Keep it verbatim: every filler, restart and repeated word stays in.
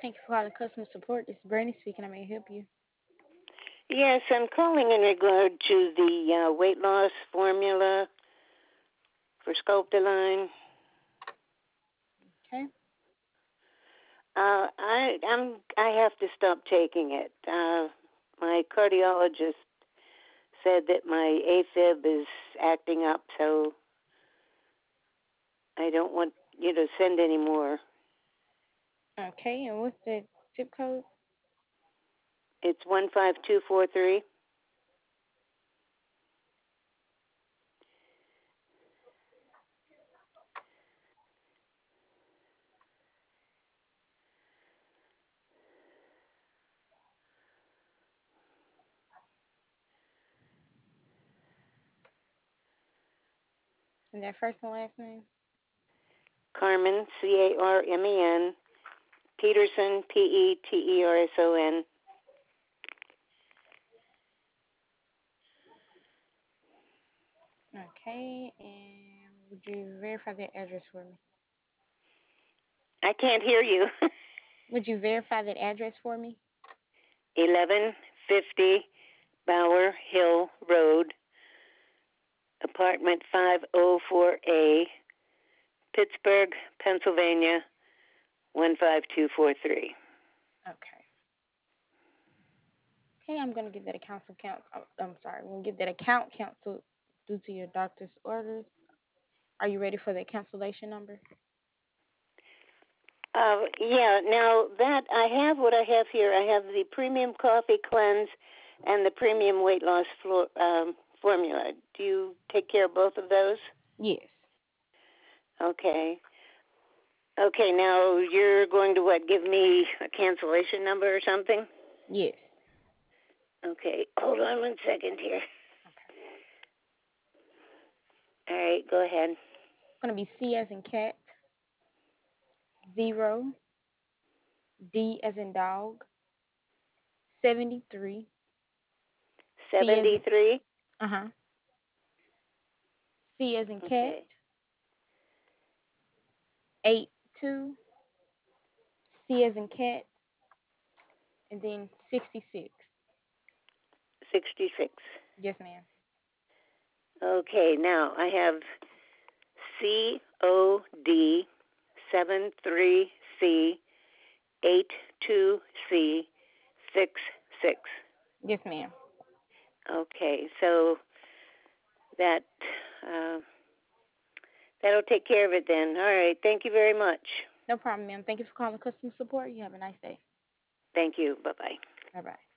Thank you for calling customer support. This is Brandy speaking. I may help you. Yes, I'm calling in regard to the uh, weight loss formula for Sculptaline. Okay. Uh, I I'm I have to stop taking it. Uh, my cardiologist said that my AFib is acting up, so I don't want you to send any more. Okay. And what's the zip code? It's one five two four three. And that first and last name? Carmen, C A R M E N. Peterson, P E T E R S O N. Okay. And would you verify that address for me? I can't hear you. Would you verify that address for me? eleven fifty Bower Hill Road, apartment five oh four A, Pittsburgh, Pennsylvania, one five two four three. Okay. Okay, I'm gonna give that account some count. oh, I'm sorry. I'm gonna give that account canceled due to your doctor's orders. Are you ready for the cancellation number? Uh, yeah, now that I have what I have here, I have the premium coffee cleanse and the premium weight loss flo- um, formula. Do you take care of both of those? Yes. Okay. Okay, now you're going to what, give me a cancellation number or something? Yes. Okay, hold on one second here. Okay. All right, go ahead. It's gonna be C as in cat, zero, D as in dog, seventy-three, C as in seventy-three? uh huh, C as in cat, Okay. eight two, C as in cat, and then sixty-six. sixty-six. Yes, ma'am. Okay, now I have C O D seven three C eight two C six six. Yes, ma'am. Okay, so that uh, that'll take care of it then. All right, thank you very much. No problem, ma'am. Thank you for calling customer support. You have a nice day. Thank you. Bye bye. Bye bye.